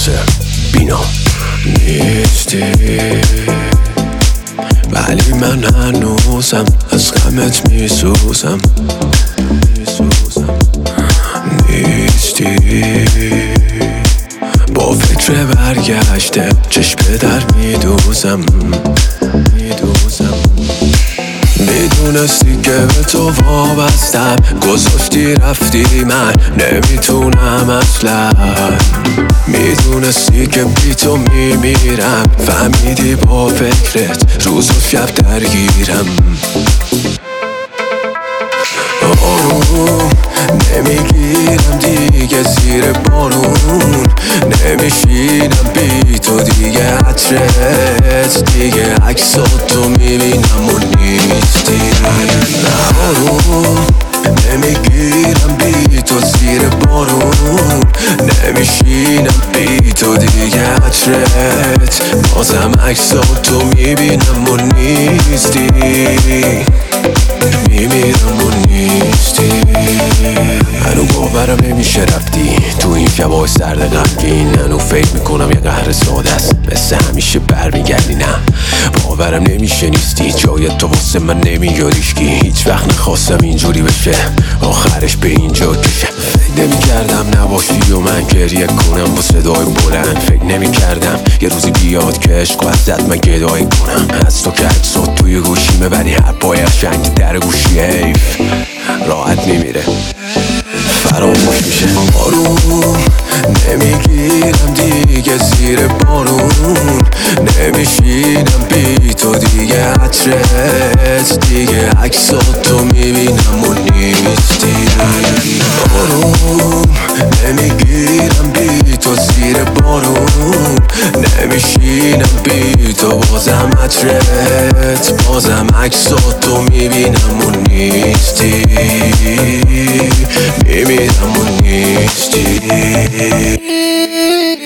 واسه بینا نیستی، ولی من هنوزم از غمت میسوزم. نیستی، با فکر برگشته چشم در میدوزم. میدونستی که به تو وابستم، گذاشتی رفتی من نمیتونم اصلا. میدونستی که بی تو میمیرم، فهمیدی با فکرت روز و شب درگیرم. آروم نمیگیرم دیگه زیر بارون، نمیشینم بی تو دیگه عطرت، دیگه عکساتو میبینم و نیستی. آروم نمیگیرم بی تو زیر بارون، نمیشینم بی تو دیگه عطرت، بازم عکساتو میبینم و نیستی. میمیرم و نیستی. هنو باورم نمیشه رفتی تو این شبای سرد غمگین. هنو فکر میکنم یه قهر ساده است، مثل همیشه برمیگردی. نه باورم نمیشه نیستی، جای تو واسه من نمیاریش کی. هیچ وقت نخواستم اینجوری بشه، آخرش به اینجا کشه. فکر نمیکردم نباشی و من گریه کنم با صدای بلند. فکر نمیکردم یه روزی بیاد که عشق ازت من گدایی کنم. از تو که عکسات توی گوشیمه، ولی حرفای قشنگ در گوشی حیف راحت میمیره، فراموش میشه. آروم نمیگیرم دیگه زیر بارون، نمیشینم بی تو دیگه عطرت، دیگه عکساتو میبینم و نیستی. آروم نمیگیرم بی تو زیر بارون، نمیشینم بی تو بازم عطرت، بازم عکساتو میبینم و نیستی. میمیرم و نیستی.